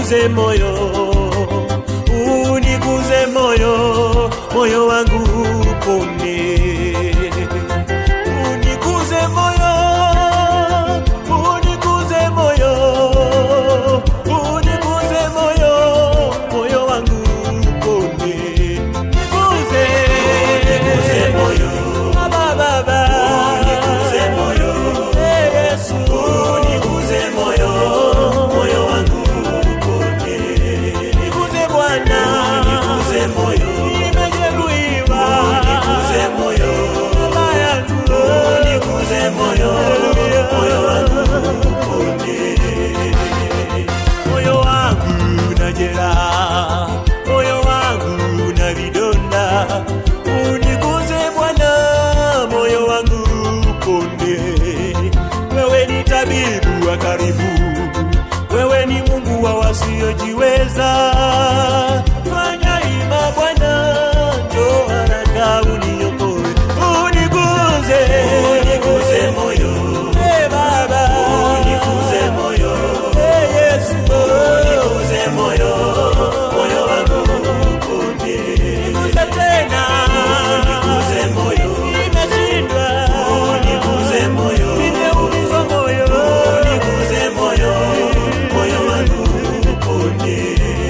uniguze moyo, uniguze moyo, moyo wangu upone. Uniguze moyo, uniguze moyo, uniguze moyo, moyo wangu upone. Uniguze, uniguze moyo, baba baba, uniguze moyo, Yesu, uniguze moyo, moyo wangu upone. Uniguze Bwana, uniguze moyo, nimejeruhiwa, uniguze moyo, baba yangu, uniguze moyo, moyo wangu upone. Moyo wangu na jeraha, moyo wangu na vidonda, uniguze Bwana, moyo wangu upone. Wewe ni tabibu wa karibu, wewe ni Mungu wa wasiojiweza. Fanya ima Bwana, njoo haraka uniokoe. Uniguze, uniguze moyo, Baba, uniguze moyo, Yesu, uniguze moyo, moyo wangu upone. Uniguze tena, uniguze moyo, nimeshindwa, uniguze moyo, nimeumizwa moyo, uniguze moyo, moyo wangu upone.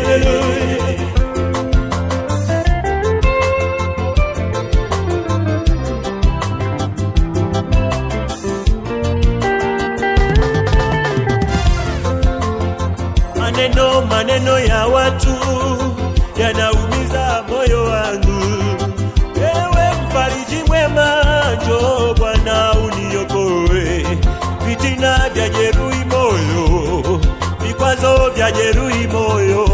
Maneno ya watu yanaumiza moyo wangu. Ewe mfariji mwema, njoo Bwana uniokoe. Fitina vya jeruhi moyo, vikwazo vya jeruhi moyo.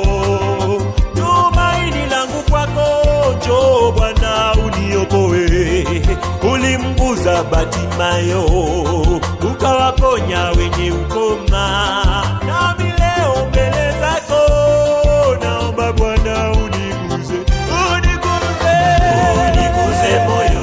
Tumaini langu kwako, njoo Bwana uniokoe. Ulimguza Batimayo, ukawaponya wenye ukoma. Nami leo mbele zako naomba Bwana uniguze, uniguze, uniguze moyo,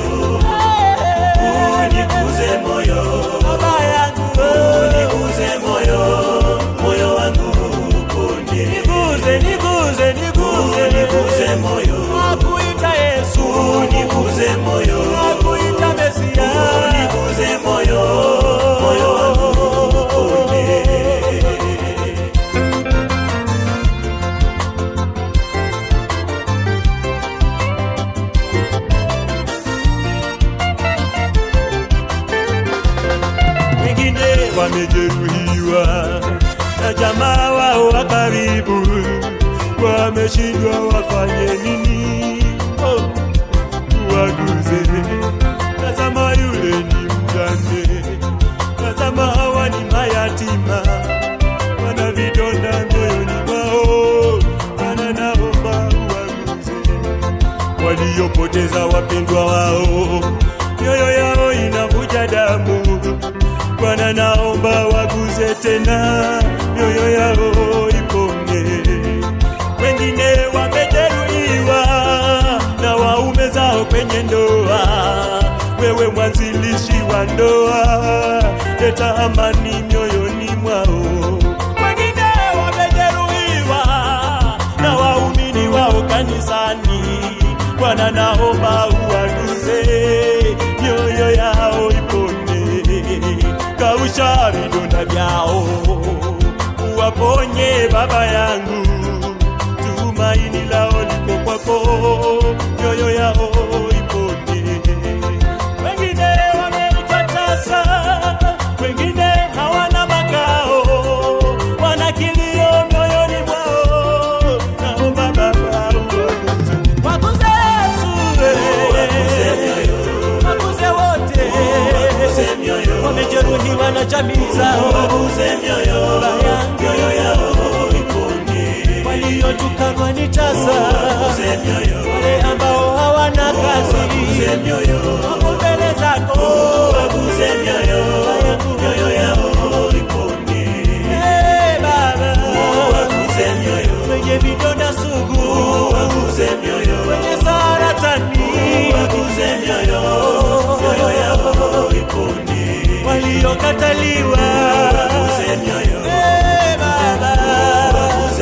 uniguze moyo, baba yangu, uniguze moyo, moyo wangu upone. Niguze, niguze, niguze, niguze moyo, nakuita Yesu, uniguze moyo, nakuita Mesia, uniguze moyo, moyo wangu upone. Wengine wamejeruhiwa na jamaa wao wa karibu, wameshindwa wafanye nini? Oh, waguze. Tazama yule ni mjane, tazama hawa ni mayatima, wana vidonda moyoni mwao, wana naomba uwaguze. Waliopoteza wapendwa wao, mioyo yao inavuja damu, Bwana naomba waguze tena, mioyo yao ipone. Wengine wamejeruhiwa na waume zao kwenye ndoa, wewe mwanzilishi wa ndoa, leta amani mioyoni mwao. Wengine wamejeruhiwa na waumini wao kanisani, Bwana naomba uwaguze, mioyo yao ipone. Kausha vidonda vyao, uwaponye baba yangu, tumaini lao liko kwako, mioyo yao ipone. Wengine wamejitasa, wengine hawana makao, wana kilio mioyoni mwao, naomba Baba uwaguze. Waguze Yesu, waguze mioyo, waguze wote, waguze mioyo, wamejeruhiwa na jamii zao, waguze mioyo, mioyo yao ipone. Waliotukanwa ni tasa, waguze mioyo, wale ambao hawana kazi, waguze mioyo, wako mbele zako, waguze mioyo, mioyo yao ipone. Baba, waguze mioyo, wenye vidonda sugu, waguze mioyo, wenye saratani, waguze mioyo, mioyo yao ipone. Waliokataliwa, waguze mioyo, Baba, waguze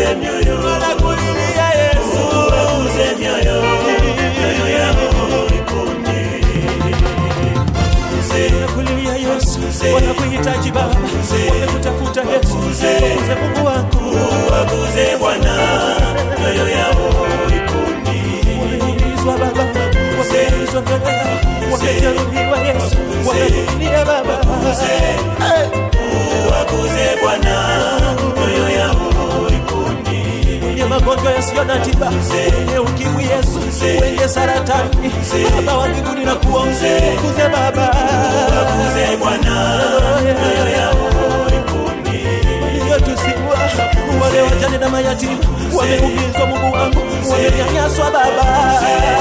magonjwa yasiyo na tiba, wenye ukimwi Yesu, wenye saratani, Baba wa mbinguni na kuombe, kuze Baba, kuze Bwana, mioyo yao ipone. Waliotusiwa, wale wajane na mayatima, wameumizwa Mungu wangu, wamenyanyaswa Baba,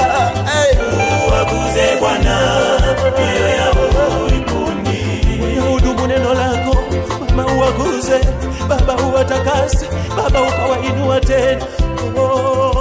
kuze Bwana, mioyo yao ipone. Hudumu neno lako Baba, uwaguze Baba, uwatakase Baba, ukawainua tena.